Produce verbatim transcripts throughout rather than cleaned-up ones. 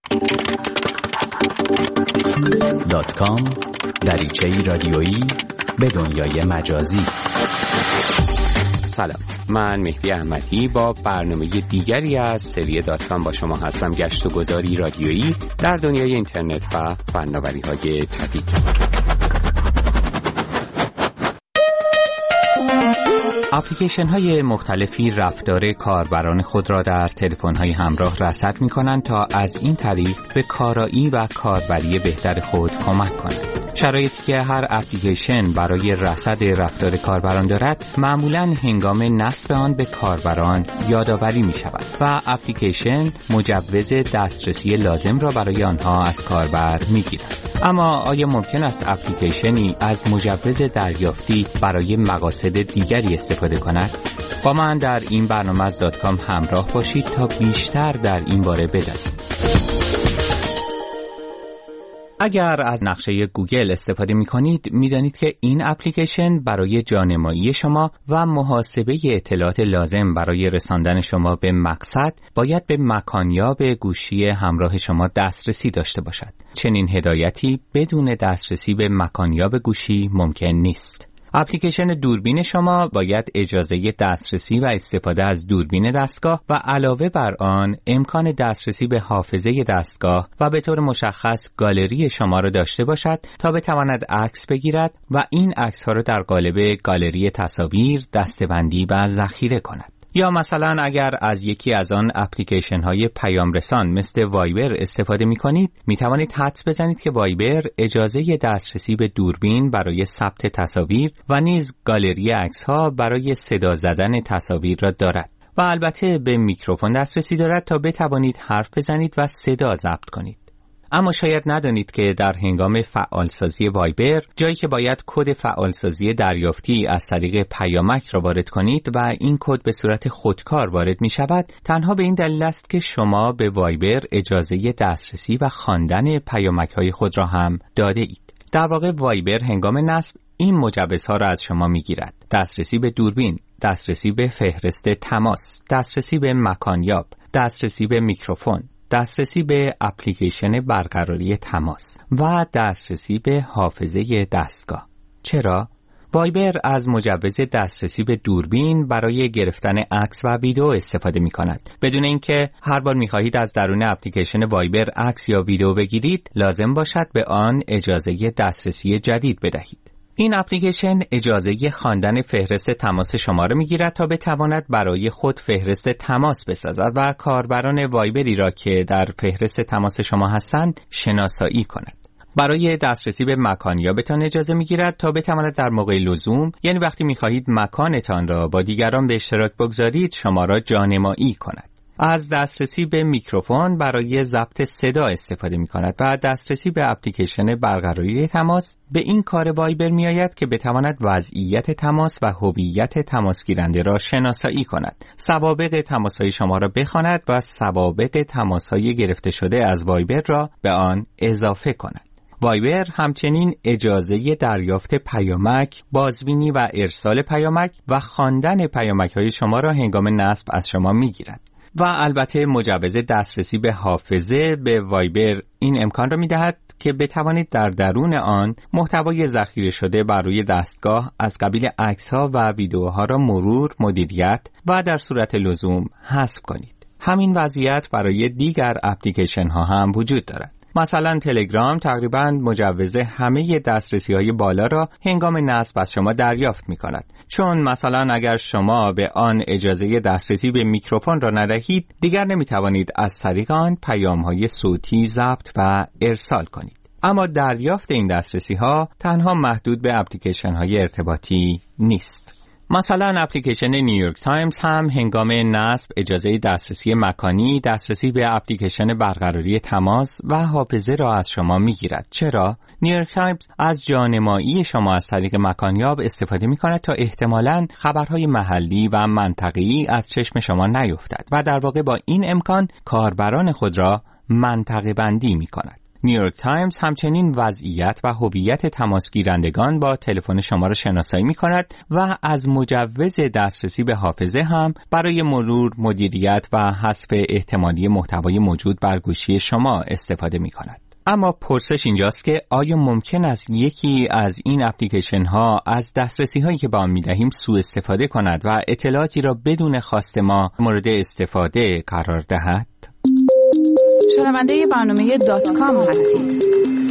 دات کام دریچه‌ای رادیویی به دنیای مجازی. سلام، من مهدی احمدی با برنامه دیگری از سری دات کام با شما هستم. گشت و گذاری رادیویی در دنیای اینترنت و فناوری‌های جدید. اپلیکیشن های مختلفی رفتار کاربران خود را در تلفن های همراه رصد می کنند تا از این طریق به کارایی و کاربری بهتر خود کمک کنند. شرایطی که هر اپلیکیشن برای رصد رفتار کاربران دارد معمولاً هنگام نصب آن به کاربران یادآوری می شود و اپلیکیشن مجوز دسترسی لازم را برای آنها از کاربر می گیرد. اما آیا ممکن است اپلیکیشنی از مجوز دریافتی برای مقاصد دیگری استفاده کند؟ با من در این برنامه از دات کام همراه باشید تا بیشتر در این باره بدانید. اگر از نقشه گوگل استفاده می کنید می دانید که این اپلیکیشن برای جانمایی شما و محاسبه اطلاعات لازم برای رساندن شما به مقصد باید به مکانیاب گوشی همراه شما دسترسی داشته باشد. چنین هدایتی بدون دسترسی به مکانیاب گوشی ممکن نیست. اپلیکیشن دوربین شما باید اجازه دسترسی و استفاده از دوربین دستگاه و علاوه بر آن امکان دسترسی به حافظه دستگاه و به طور مشخص گالری شما را داشته باشد تا بتواند عکس بگیرد و این عکس ها را در قالب گالری تصاویر دسته‌بندی و ذخیره کند. یا مثلا اگر از یکی از آن اپلیکیشن های پیام رسان مثل وایبر استفاده می کنید می توانید حدس بزنید که وایبر اجازه دسترسی به دوربین برای ثبت تصاویر و نیز گالری عکس ها برای صدا زدن تصاویر را دارد و البته به میکروفون دسترسی دارد تا بتوانید حرف بزنید و صدا ضبط کنید. اما شاید ندانید که در هنگام فعالسازی وایبر جایی که باید کد فعالسازی دریافتی از طریق پیامک را وارد کنید و این کد به صورت خودکار وارد می شود، تنها به این دلیل است که شما به وایبر اجازه دسترسی و خواندن پیامک های خود را هم داده اید. در واقع وایبر هنگام نصب این مجوزها را از شما می گیرد: دسترسی به دوربین، دسترسی به فهرست تماس، دسترسی به مکانیاب، دسترسی به میکروفون، دسترسی به اپلیکیشن برقراری تماس و دسترسی به حافظه دستگاه. چرا؟ وایبر از مجوز دسترسی به دوربین برای گرفتن عکس و ویدیو استفاده می کند. بدون اینکه هر بار می خواهید از درون اپلیکیشن وایبر عکس یا ویدیو بگیرید، لازم باشد به آن اجازه دسترسی جدید بدهید. این اپلیکیشن اجازه خواندن فهرست تماس شما را می‌گیرد تا بتواند برای خود فهرست تماس بسازد و کاربران وایبری را که در فهرست تماس شما هستند شناسایی کند. برای دسترسی به مکانیابتان اجازه می‌گیرد تا بتواند در موقع لزوم، یعنی وقتی می‌خواهید مکانتان را با دیگران به اشتراک بگذارید، شما را جانمایی کند. از دسترسی به میکروفون برای ضبط صدا استفاده می کند و دسترسی به اپلیکیشن برقراری تماس به این کار وایبر می آید که بتواند وضعیت تماس و هویت تماس گیرنده را شناسایی کند، سوابق تماس‌های شما را بخواند و سوابق تماس‌های گرفته شده از وایبر را به آن اضافه کند. وایبر همچنین اجازه دریافت پیامک، بازبینی و ارسال پیامک و خواندن پیامک‌های شما را هنگام نصب از شما می گیرد. و البته مجوز دسترسی به حافظه به وایبر این امکان را می دهد که بتوانید در درون آن محتوای ذخیره شده بر روی دستگاه از قبیل عکس‌ها و ویدیوها را مرور، مدیریت و در صورت لزوم حذف کنید. همین وضعیت برای دیگر اپلیکیشن ها هم وجود دارد. مثلا تلگرام تقریباً مجوز همه دسترسی‌های بالا را هنگام نصب از شما دریافت می‌کند. چون مثلا اگر شما به آن اجازه دسترسی به میکروفون را ندهید، دیگر نمی‌توانید از طریق آن پیام‌های صوتی ضبط و ارسال کنید. اما دریافت این دسترسی‌ها تنها محدود به اپلیکیشن‌های ارتباطی نیست. مثلا اپلیکیشن نیویورک تایمز هم هنگام نصب اجازه دسترسی مکانی، دسترسی به اپلیکیشن برقراری تماس و حافظه را از شما میگیرد. چرا؟ نیویورک تایمز از جانمایی شما از طریق مکانیاب استفاده میکند تا احتمالاً خبرهای محلی و منطقه‌ای از چشم شما نیفتد و در واقع با این امکان کاربران خود را منطقه بندی میکند. نیویورک تایمز همچنین وضعیت و هویت تماس گیرندگان با تلفن شما را شناسایی می‌کند و از مجوز دسترسی به حافظه هم برای مرور، مدیریت و حذف احتمالی محتوای موجود بر گوشی شما استفاده می‌کند. اما پرسش اینجاست که آیا ممکن است یکی از این اپلیکیشن ها از دسترسی هایی که به آن می‌دهیم سوء استفاده کند و اطلاعاتی را بدون خواست ما مورد استفاده قرار دهد؟ شنونده برنامه دات کام هستید.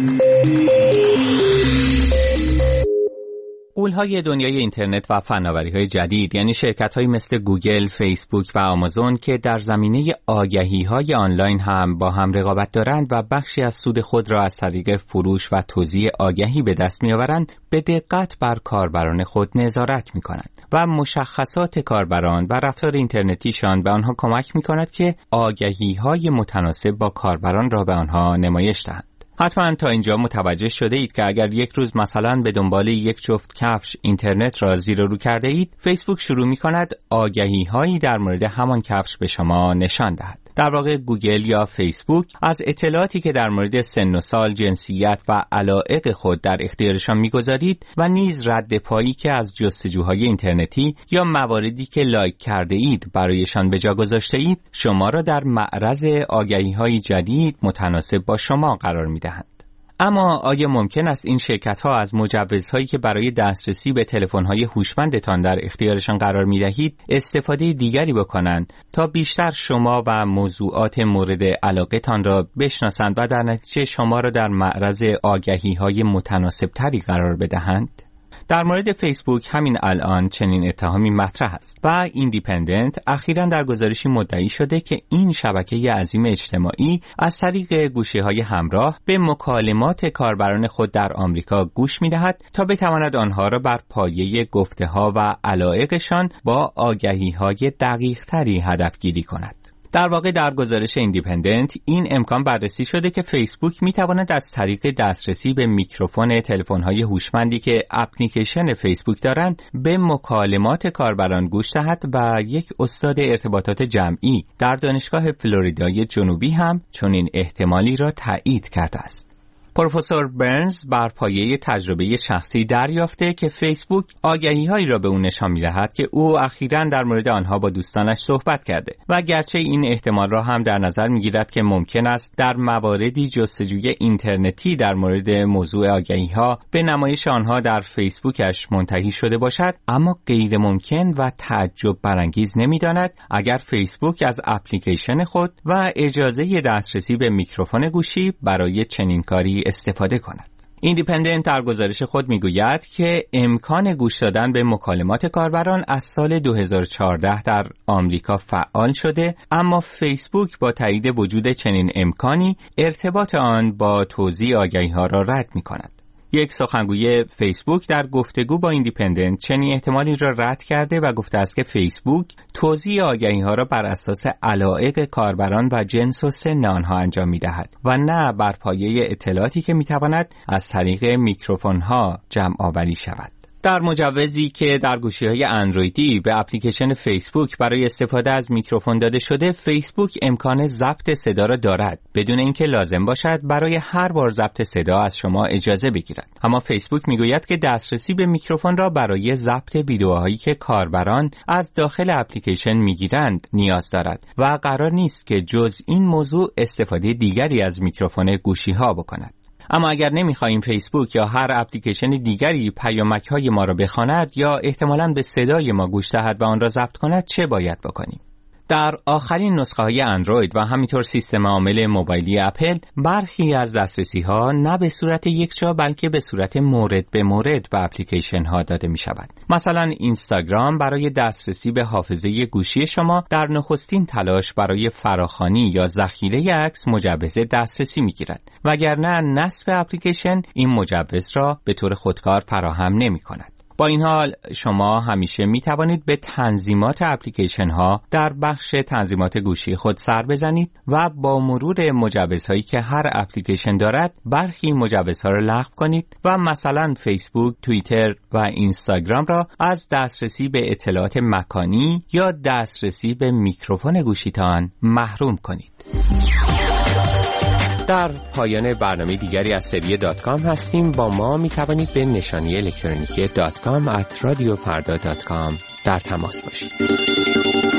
غول‌های دنیای اینترنت و فناوری‌های جدید، یعنی شرکت‌هایی مثل گوگل، فیسبوک و آمازون که در زمینه آگهی‌های آنلاین هم با هم رقابت دارند و بخشی از سود خود را از طریق فروش و توزیع آگهی به دست می‌آورند، به دقت بر کاربران خود نظارت می‌کنند و مشخصات کاربران و رفتار اینترنتیشان به آنها کمک می‌کند که آگهی‌های متناسب با کاربران را به آنها نمایش دهند. حتما تا اینجا متوجه شده اید که اگر یک روز مثلا به دنبال یک جفت کفش اینترنت را زیر و رو کرده اید، فیسبوک شروع می کند آگهی هایی در مورد همان کفش به شما نشان دهد. در واقع گوگل یا فیسبوک از اطلاعاتی که در مورد سن و سال، جنسیت و علایق خود در اختیارشان می‌گذارید و نیز رد پایی که از جستجوهای اینترنتی یا مواردی که لایک کرده اید برایشان به جا گذاشته اید، شما را در معرض آگهی‌های جدید متناسب با شما قرار می‌دهند. اما آیا ممکن است این شرکت‌ها از مجوزهایی که برای دسترسی به تلفن‌های هوشمندتان در اختیارشان قرار می‌دهید استفاده دیگری بکنند تا بیشتر شما و موضوعات مورد علاقه‌تان را بشناسند و در نتیجه شما را در معرض آگهی‌های متناسب‌تری قرار بدهند؟ در مورد فیسبوک همین الان چنین اتهامی مطرح است و ایندیپندنت اخیراً در گزارشی مدعی شده که این شبکه عظیم اجتماعی از طریق گوشی‌های همراه به مکالمات کاربران خود در آمریکا گوش می‌دهد تا بتواند آنها را بر پایه گفته‌ها و علایقشان با آگهی‌های دقیق‌تری هدفگیری کند. در واقع در گزارش ایندیپندنت این امکان بررسی شده که فیسبوک میتواند از طریق دسترسی به میکروفون تلفن‌های هوشمندی که اپلیکیشن فیسبوک دارند به مکالمات کاربران گوش دهد و یک استاد ارتباطات جمعی در دانشگاه فلوریدای جنوبی هم چنین احتمالی را تایید کرده است. پروفسور برنز بر پایه تجربه شخصی دریافته که فیسبوک آگهی‌هایی را به او نشان می‌دهد که او اخیراً در مورد آنها با دوستانش صحبت کرده و گرچه این احتمال را هم در نظر می‌گیرد که ممکن است در مواردی جستجوی اینترنتی در مورد موضوع آگهی‌ها به نمایش آنها در فیسبوکش منتهی شده باشد، اما غیر ممکن و تعجب برانگیز نمی‌داند اگر فیسبوک از اپلیکیشن خود و اجازه دسترسی به میکروفون گوشی برای چنین کاری استفاده کند. ایندیپندنت در گزارش خود میگوید که امکان گوش دادن به مکالمات کاربران از سال دو هزار و چهارده در آمریکا فعال شده، اما فیسبوک با تایید وجود چنین امکانی ارتباط آن با توزیع آگهی‌ها را رد می‌کند. یک سخنگوی فیسبوک در گفتگو با ایندیپندنت چنین احتمالی را رد کرده و گفته است که فیسبوک توزیع آگهی‌ها را بر اساس علایق کاربران و جنس و سن آنها انجام می‌دهد و نه بر پایه اطلاعاتی که می‌تواند از طریق میکروفون‌ها جمع آوری شود. در مجوزی که در گوشی‌های اندرویدی به اپلیکیشن فیسبوک برای استفاده از میکروفون داده شده، فیسبوک امکان ضبط صدا را دارد بدون اینکه لازم باشد برای هر بار ضبط صدا از شما اجازه بگیرد. اما فیسبوک میگوید که دسترسی به میکروفون را برای ضبط ویدیوهایی که کاربران از داخل اپلیکیشن میگیرند نیاز دارد و قرار نیست که جز این موضوع استفاده دیگری از میکروفون گوشی‌ها بکند. اما اگر نمی‌خواهیم فیسبوک یا هر اپلیکیشن دیگری پیامک‌های ما را بخواند یا احتمالاً به صدای ما گوش دهد و آن را ضبط کند، چه باید بکنیم؟ در آخرین نسخه‌های اندروید و همینطور سیستم عامل موبایلی اپل، برخی از دسترسی‌ها نه به صورت یکجا بلکه به صورت مورد به مورد به اپلیکیشن‌ها داده می‌شود. مثلا اینستاگرام برای دسترسی به حافظه گوشی شما در نخستین تلاش برای فراخوانی یا ذخیره عکس مجوز دسترسی می‌گیرد، وگرنه نصب اپلیکیشن این مجوز را به طور خودکار فراهم نمی‌کند. با این حال شما همیشه می توانید به تنظیمات اپلیکیشن ها در بخش تنظیمات گوشی خود سر بزنید و با مرور مجوزهایی که هر اپلیکیشن دارد برخی مجوزها را لغو کنید و مثلا فیسبوک، توییتر و اینستاگرام را از دسترسی به اطلاعات مکانی یا دسترسی به میکروفون گوشیتان محروم کنید. در پایان برنامه دیگری از سری دات کام هستیم. با ما می توانید به نشانی الکترونیکی دات کام ات رادیو فردا دات کام در تماس باشید.